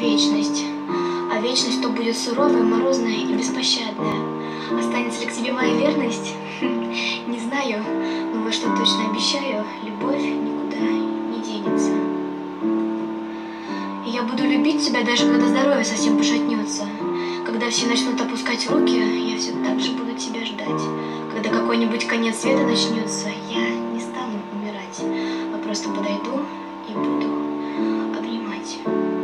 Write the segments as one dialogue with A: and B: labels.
A: вечность. А вечность то будет суровая, морозная и беспощадная. Останется ли к тебе моя верность? Не знаю, но вот что точно обещаю, любовь никуда не денется. И я буду любить тебя, даже когда здоровье совсем пошатнется. Когда все начнут опускать руки, я все так же буду тебя ждать. Когда какой-нибудь конец света начнется, я не стану умирать, а просто подойду и буду обнимать.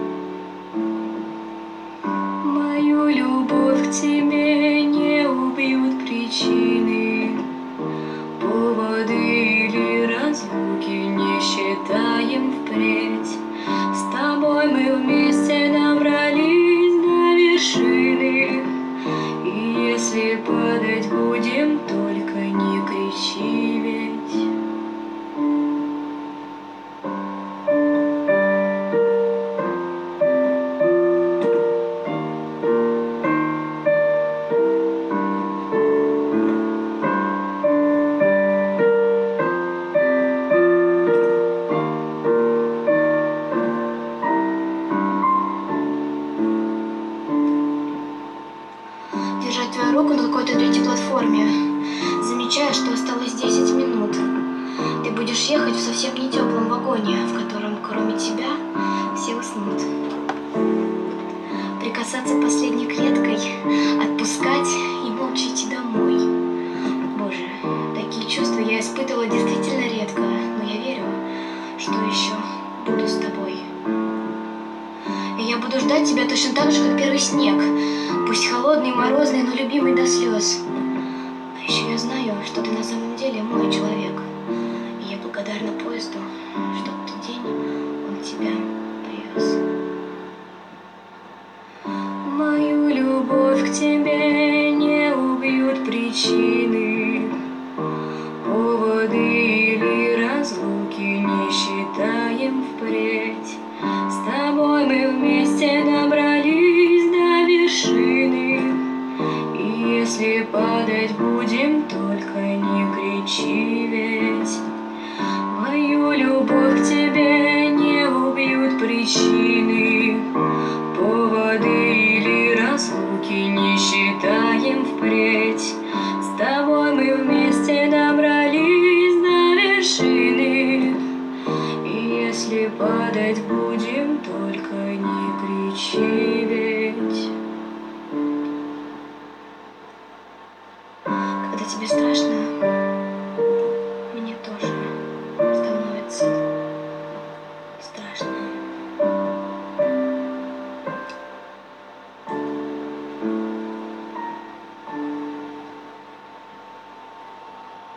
A: Мою любовь к тебе не убьют причины, поводы или разлуки не считаем впредь. С тобой мы вместе добрались до вершины, и если падать будем, только не кричи ведь. Держать твою руку на какой-то третьей платформе, замечая, что осталось 10 минут. Ты будешь ехать в совсем не теплом вагоне, в котором кроме тебя все уснут. Прикасаться последней клеткой, отпускать и молча идти домой. Боже, такие чувства я испытывала действительно редко, но я верю, что еще буду с тобой. И я буду ждать тебя точно так же, как первый снег. Пусть холодный, морозный, но любимый до слез. А еще я знаю, что ты на самом деле мой человек. И я благодарна поезду, что в тот день он тебя привез. Мою любовь к тебе не убьют причины, поводы или разлуки не считаем впредь. С тобой мы вместе добрались до вершины, и если падать будем, только не кричи ведь. Мою любовь к тебе не убьют причины, поводы или разлуки не считаем впредь. С тобой мы вместе добрались до вершины, и если падать будем, только не кричи ведь. Когда тебе страшно, мне тоже.